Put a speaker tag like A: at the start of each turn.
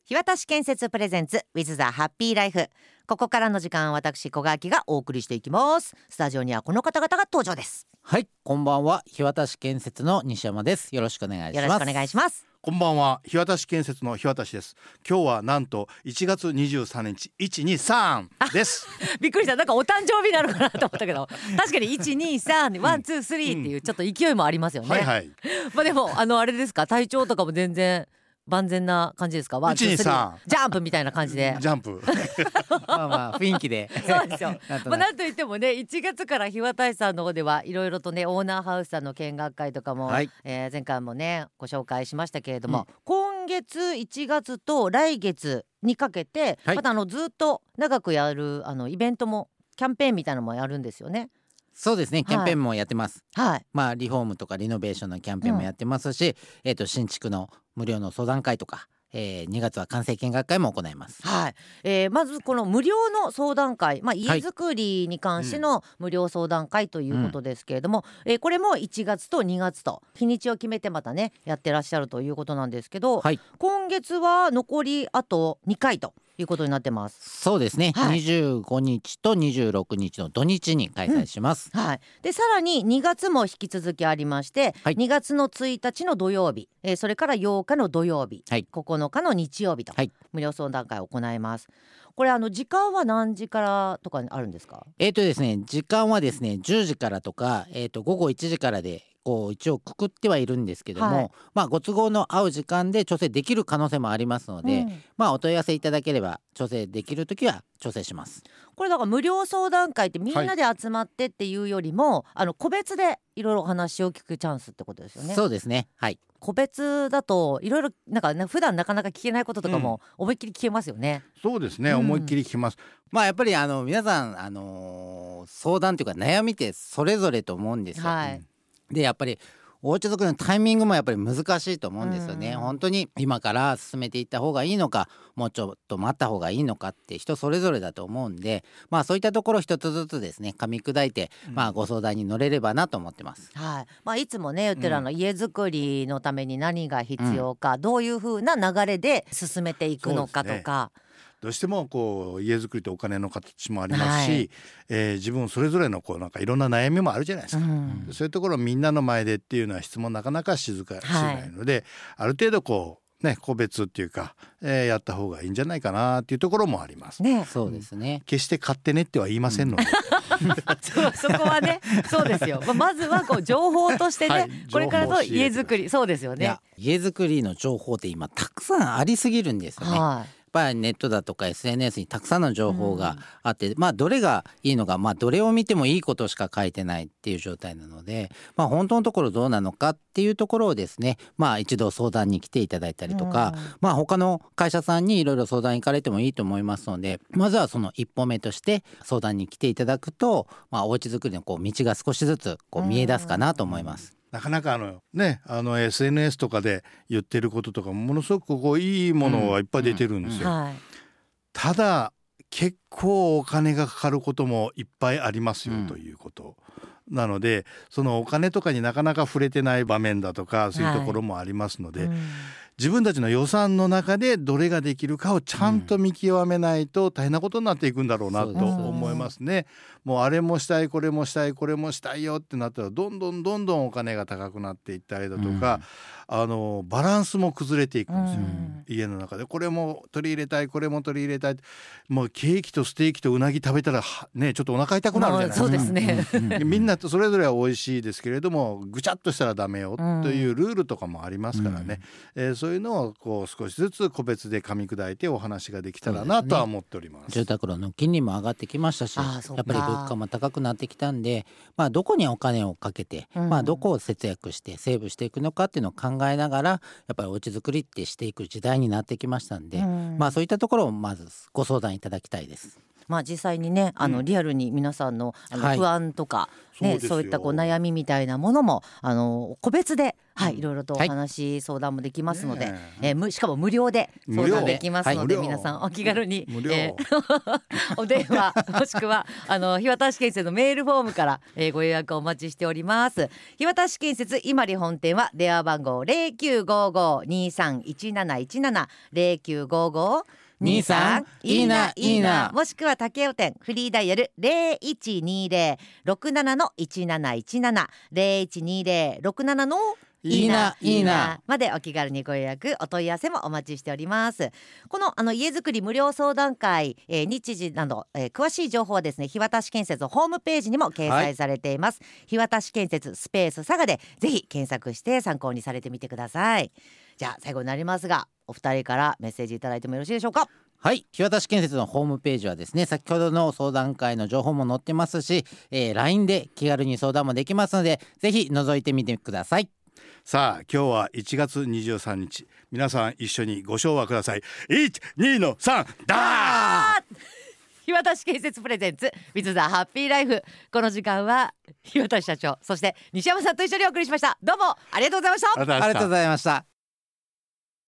A: 日渡し建設プレゼンツ with the happy life。 ここからの時間、私小川明がお送りしていきます。スタジオにはこの方々が登場です。
B: はい、こんばんは。日渡し建設の西山です。よろしくお願いします。
A: よろしくお願いします。
C: こんばんは。日渡し建設の日渡しです。今日はなんと1月23日123です。
A: びっくりした。なんかお誕生日なのかなと思ったけど確かに123、1、2、3っていうちょっと勢いもありますよね。
C: はいはい。
A: まあでもあれですか、体調とかも全然万全な感じですか。1、2、3ジャンプみたいな感じで
C: ジャンプ
B: まあまあ雰囲気で
A: そうですよなんといってもね、1月から日渡しさんの方ではいろいろとね、オーナーハウスさんの見学会とかも、
B: はい、
A: 前回もねご紹介しましたけれども、今月1月と来月にかけて、
B: はい、
A: またずっと長くやるイベントもキャンペーンみたいなのもやるんですよね。
B: そうですね、キャンペーンもやってます。
A: はい、
B: まあリフォームとかリノベーションのキャンペーンもやってますし、新築の無料の相談会とか、2月は完成見学会も行います。
A: はい、まずこの無料の相談会、家づくりに関しての無料相談会ということですけれども、これも1月と2月と日にちを決めてまたねやってらっしゃるということなんですけど、
B: はい、
A: 今月は残りあと2回ということになってます。
B: そうですね、はい、25日と26日の土日に開催します。
A: はい、でさらに2月も引き続きありまして、はい、2月の1日の土曜日、それから8日の土曜日、はい、9日の日曜日と、はい、無料相談会を行います。これ時間は何時からとかにあるんですか。
B: ですね、時間はですね10時からとか、午後1時からで一応くくってはいるんですけども、はい、ご都合の合う時間で調整できる可能性もありますので、お問い合わせいただければ調整できるときは調整します。
A: これだから無料相談会ってみんなで集まってっていうよりも、はい、個別でいろいろお話を聞くチャンスってことですよね。
B: そうですね、はい、
A: 個別だといろいろ普段なかなか聞けないこととかも思いっきり聞けますよね。
C: そうですね、思いっきり聞きます。
B: やっぱり皆さん、相談というか悩みってそれぞれと思うんですよ。はい、でやっぱりお家作りのタイミングもやっぱり難しいと思うんですよね。本当に今から進めていった方がいいのか、もうちょっと待った方がいいのかって人それぞれだと思うんで、そういったところ一つずつですね噛み砕いて、ご相談に乗れればなと思ってます。
A: はい、いつもね言ってる家づくりのために何が必要か、どういう風な流れで進めていくのかとか、
C: どうしても家づくりってお金の形もありますし、自分それぞれのなんかいろんな悩みもあるじゃないですか。そういうところをみんなの前でっていうのは質問なかなかしないので、ある程度個別っていうか、やった方がいいんじゃないかなっていうところもあります。
A: ね、
B: そうですね。
C: 決して買ってねっては言いませんので
A: そこはねそうですよ。まずは情報としてね、はい、これからの家づくり、そうですよね。
B: 家づくりの情報って今たくさんありすぎるんですよね。やっぱりネットだとか SNS にたくさんの情報があって、どれがいいのか、どれを見てもいいことしか書いてないっていう状態なので、本当のところどうなのかっていうところをですね、一度相談に来ていただいたりとか、他の会社さんにいろいろ相談行かれてもいいと思いますので、まずはその一歩目として相談に来ていただくと、お家作りの道が少しずつ見え出すかなと思います。
C: なかなかSNS とかで言ってることとかものすごくいいものはいっぱい出てるんですよ。ただ結構お金がかかることもいっぱいありますよ、ということなので、そのお金とかになかなか触れてない場面だとかそういうところもありますので、自分たちの予算の中でどれができるかをちゃんと見極めないと大変なことになっていくんだろうなと思いますね。もうあれもしたいこれもしたいこれもしたいよってなったらどんどんお金が高くなっていったりだとか、バランスも崩れていくんですよ、家の中で。これも取り入れたいこれも取り入れたい、もうケーキとステーキとうなぎ食べたらねちょっとお腹痛くなるじゃないですか。
A: そうですね
C: みんなそれぞれは美味しいですけれどもぐちゃっとしたらダメよというルールとかもありますからね、そういうのを少しずつ個別で噛み砕いてお話ができたらなとは思っております。
B: 住宅ローンの金利も上がってきましたし、やっぱり物価も高くなってきたんで、どこにお金をかけて、どこを節約してセーブしていくのかっていうのを考えながらやっぱりお家作りってしていく時代になってきましたんで、そういったところをまずご相談いただきたいです。
A: 実際にねリアルに皆さんの不安とか、そういった悩みみたいなものも個別でいろいろとお話、相談もできますので、しかも無料で相談できますので、皆さんお気軽に、お電話もしくは日渡建設のメールフォームから、ご予約お待ちしております。日渡建設今里本店は電話番号 0955-231717 0955-23いいないいな、もしくは竹尾店フリーダイヤル 0120-67-1717 0120-67のいいないいなまでお気軽にご予約お問い合わせもお待ちしております。この家づくり無料相談会、日時など、詳しい情報はですね日渡建設ホームページにも掲載されています、日渡建設スペース佐賀でぜひ検索して参考にされてみてください。じゃあ最後になりますがお二人からメッセージいただいてもよろしいでしょうか。
B: はい、日渡建設のホームページはですね先ほどの相談会の情報も載ってますし、LINE で気軽に相談もできますのでぜひ覗いてみてください。
C: さあ今日は1月23日皆さん一緒にご唱和ください。1、2の3だー
A: 日渡建設プレゼンツ With the Happy Life。 この時間は日渡社長そして西山さんと一緒にお送りしました。どうもありがとうございました。
B: ありがとうございました。